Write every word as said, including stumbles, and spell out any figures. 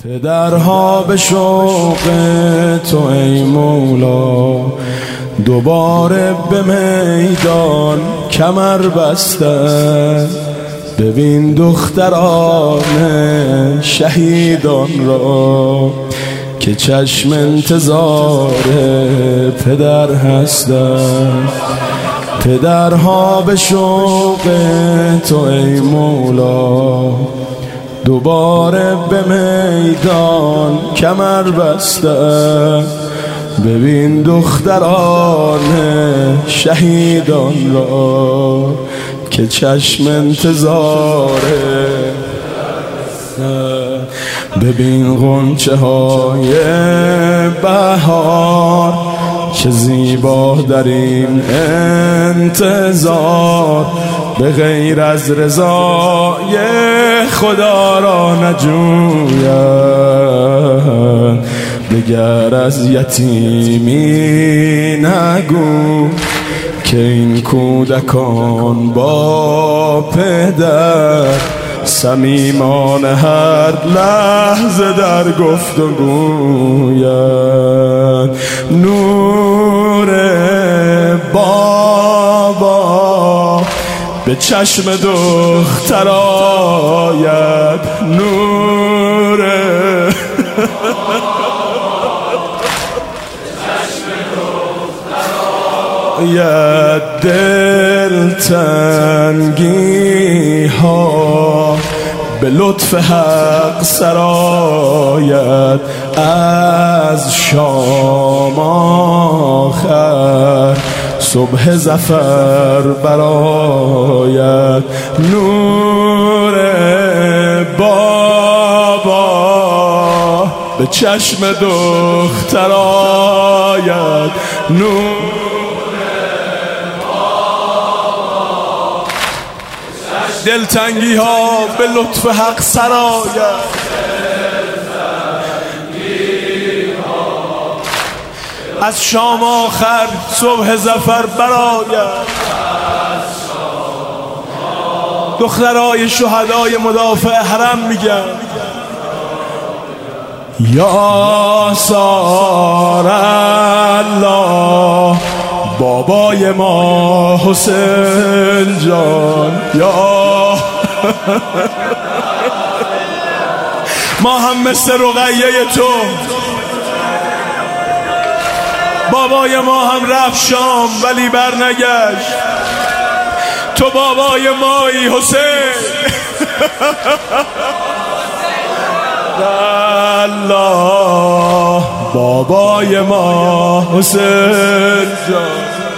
پدرها به شوق تو ای مولا دوباره به میدان کمر بسته. ببین دختران شهیدان را که چشم انتظار پدر هستند. پدرها به شوق تو ای مولا دوباره به میدان کمر بسته. ببین دختران شهیدان را که چشم انتظاره. ببین غنچه های بهار چه زیبا در این انتظار. به غیر از رضای خدا را نجوید، دگر از یتیمی نگو که این کودکان با پدر صمیمان هر لحظه در گفتگویند. نور بابا به چشم دختر آید، نور آید. دلتنگی ها به لطف حق سرآید، از شام آخر صبح ظفر برآید. نور بابا به چشم دختر آید، نور دلتنگی ها به لطف حق سرآید. از شام آخر صبح ظفر برآید. دخترای شهدای مدافع حرم میگن یا سار الله بابای ما حسین جان، یا ما هم مثل رقیه تو، بابای ما هم رفت شام ولی برنگشت، تو بابای مایی حسین. الله بابای ما حسین جان.